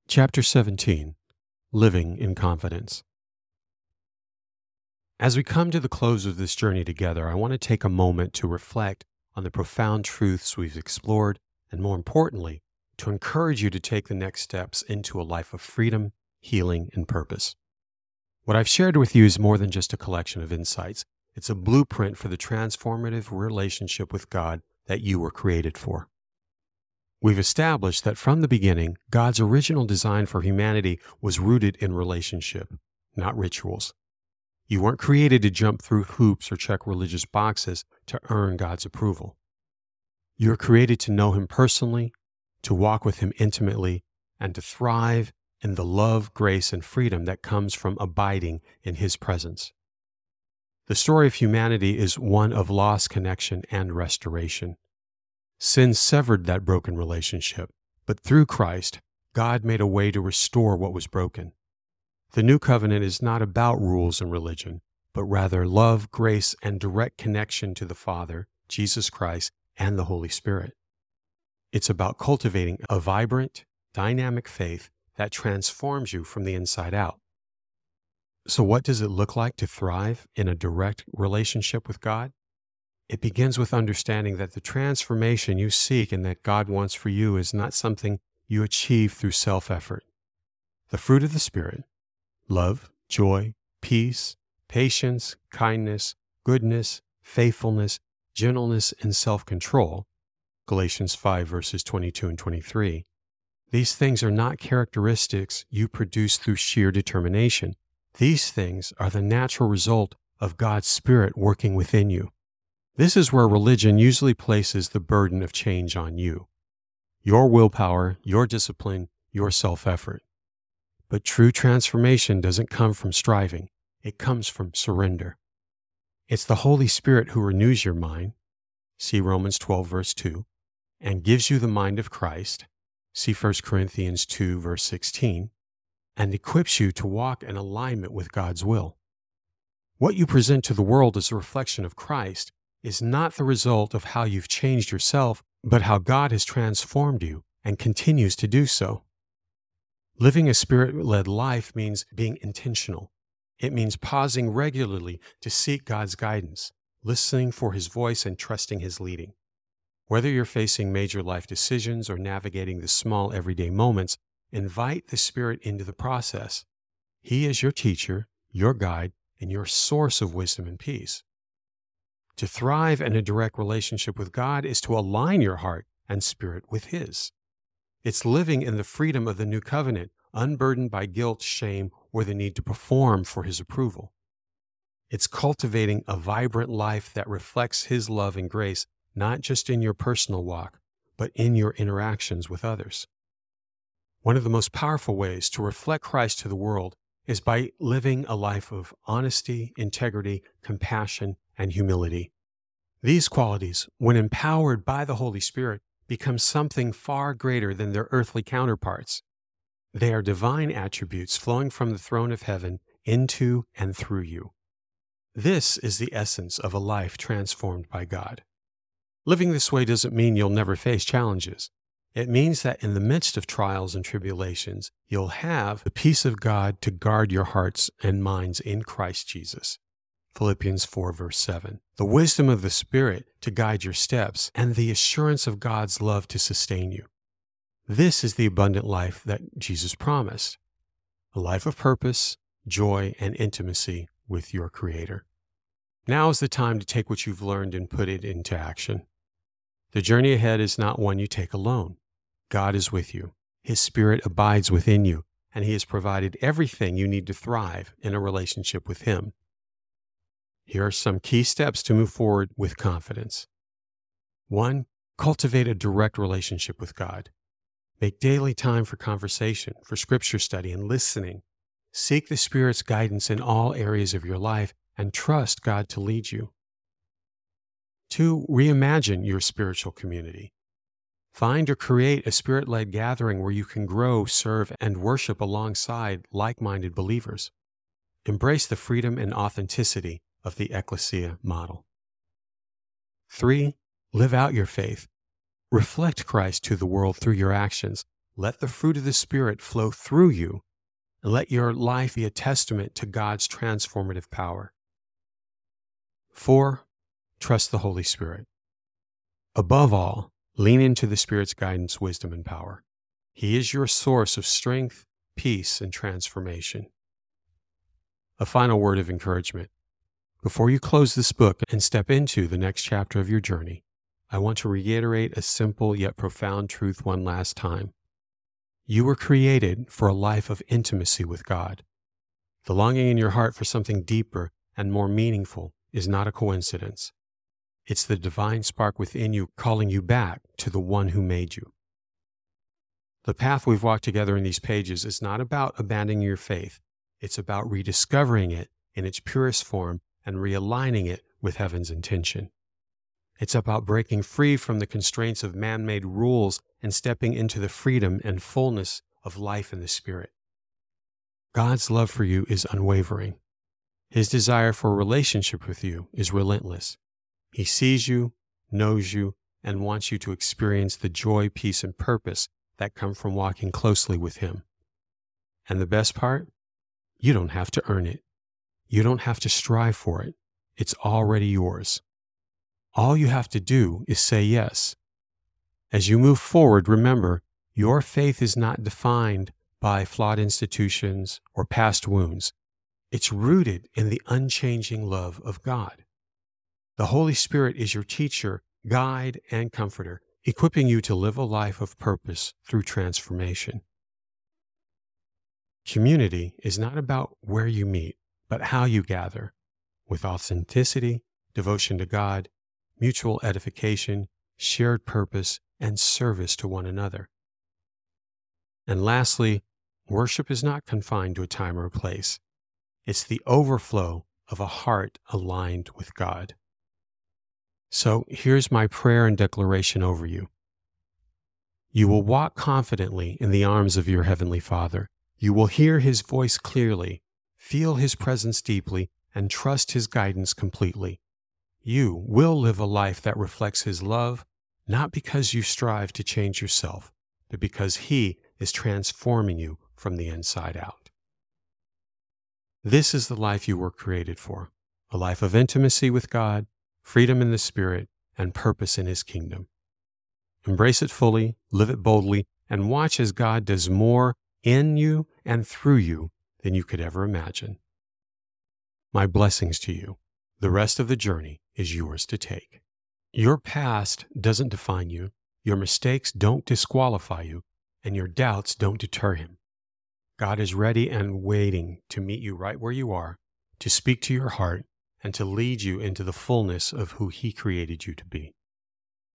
Chapter 17, Living in Confidence. As we come to the close of this journey together, I want to take a moment to reflect on the profound truths we've explored, and more importantly, to encourage you to take the next steps into a life of freedom, healing, and purpose. What I've shared with you is more than just a collection of insights. It's a blueprint for the transformative relationship with God that you were created for. We've established that from the beginning, God's original design for humanity was rooted in relationship, not rituals. You weren't created to jump through hoops or check religious boxes to earn God's approval. You're created to know Him personally, to walk with Him intimately, and to thrive in the love, grace, and freedom that comes from abiding in His presence. The story of humanity is one of lost connection and restoration. Sin severed that broken relationship, but through Christ, God made a way to restore what was broken. The new covenant is not about rules and religion, but rather love, grace, and direct connection to the Father, Jesus Christ, and the Holy Spirit. It's about cultivating a vibrant, dynamic faith that transforms you from the inside out. So what does it look like to thrive in a direct relationship with God? It begins with understanding that the transformation you seek and that God wants for you is not something you achieve through self-effort. The fruit of the Spirit, love, joy, peace, patience, kindness, goodness, faithfulness, gentleness, and self-control, Galatians 5 verses 22 and 23, these things are not characteristics you produce through sheer determination. These things are the natural result of God's Spirit working within you. This is where religion usually places the burden of change on you. Your willpower, your discipline, your self-effort. But true transformation doesn't come from striving. It comes from surrender. It's the Holy Spirit who renews your mind, see Romans 12 verse 2, and gives you the mind of Christ, see 1 Corinthians 2 verse 16, and equips you to walk in alignment with God's will. What you present to the world as a reflection of Christ is not the result of how you've changed yourself, but how God has transformed you and continues to do so. Living a Spirit-led life means being intentional. It means pausing regularly to seek God's guidance, listening for His voice and trusting His leading. Whether you're facing major life decisions or navigating the small everyday moments, invite the Spirit into the process. He is your teacher, your guide, and your source of wisdom and peace. To thrive in a direct relationship with God is to align your heart and spirit with His. It's living in the freedom of the new covenant, unburdened by guilt, shame, or the need to perform for His approval. It's cultivating a vibrant life that reflects His love and grace, not just in your personal walk, but in your interactions with others. One of the most powerful ways to reflect Christ to the world is by living a life of honesty, integrity, compassion, and humility. These qualities, when empowered by the Holy Spirit, become something far greater than their earthly counterparts. They are divine attributes flowing from the throne of heaven into and through you. This is the essence of a life transformed by God. Living this way doesn't mean you'll never face challenges. It means that in the midst of trials and tribulations, you'll have the peace of God to guard your hearts and minds in Christ Jesus. Philippians 4 verse 7. The wisdom of the Spirit to guide your steps and the assurance of God's love to sustain you. This is the abundant life that Jesus promised. A life of purpose, joy, and intimacy with your Creator. Now is the time to take what you've learned and put it into action. The journey ahead is not one you take alone. God is with you. His Spirit abides within you, and He has provided everything you need to thrive in a relationship with Him. Here are some key steps to move forward with confidence. 1. Cultivate a direct relationship with God. Make daily time for conversation, for scripture study, and listening. Seek the Spirit's guidance in all areas of your life and trust God to lead you. 2. Reimagine your spiritual community. Find or create a Spirit-led gathering where you can grow, serve, and worship alongside like-minded believers. Embrace the freedom and authenticity of the ecclesia model. 3. Live out your faith. Reflect Christ to the world through your actions. Let the fruit of the Spirit flow through you, and let your life be a testament to God's transformative power. 4. Trust the Holy Spirit. Above all, lean into the Spirit's guidance, wisdom, and power. He is your source of strength, peace, and transformation. A final word of encouragement. Before you close this book and step into the next chapter of your journey, I want to reiterate a simple yet profound truth one last time. You were created for a life of intimacy with God. The longing in your heart for something deeper and more meaningful is not a coincidence. It's the divine spark within you calling you back to the one who made you. The path we've walked together in these pages is not about abandoning your faith. It's about rediscovering it in its purest form and realigning it with heaven's intention. It's about breaking free from the constraints of man-made rules and stepping into the freedom and fullness of life in the Spirit. God's love for you is unwavering. His desire for a relationship with you is relentless. He sees you, knows you, and wants you to experience the joy, peace, and purpose that come from walking closely with Him. And the best part? You don't have to earn it. You don't have to strive for it. It's already yours. All you have to do is say yes. As you move forward, remember, your faith is not defined by flawed institutions or past wounds. It's rooted in the unchanging love of God. The Holy Spirit is your teacher, guide, and comforter, equipping you to live a life of purpose through transformation. Community is not about where you meet, but how you gather, with authenticity, devotion to God, mutual edification, shared purpose, and service to one another. And lastly, worship is not confined to a time or a place. It's the overflow of a heart aligned with God. So here's my prayer and declaration over you. You will walk confidently in the arms of your Heavenly Father. You will hear His voice clearly, feel His presence deeply, and trust His guidance completely. You will live a life that reflects His love, not because you strive to change yourself, but because He is transforming you from the inside out. This is the life you were created for, a life of intimacy with God, freedom in the Spirit, and purpose in His kingdom. Embrace it fully, live it boldly, and watch as God does more in you and through you than you could ever imagine. My blessings to you. The rest of the journey is yours to take. Your past doesn't define you, your mistakes don't disqualify you, and your doubts don't deter Him. God is ready and waiting to meet you right where you are, to speak to your heart, and to lead you into the fullness of who He created you to be.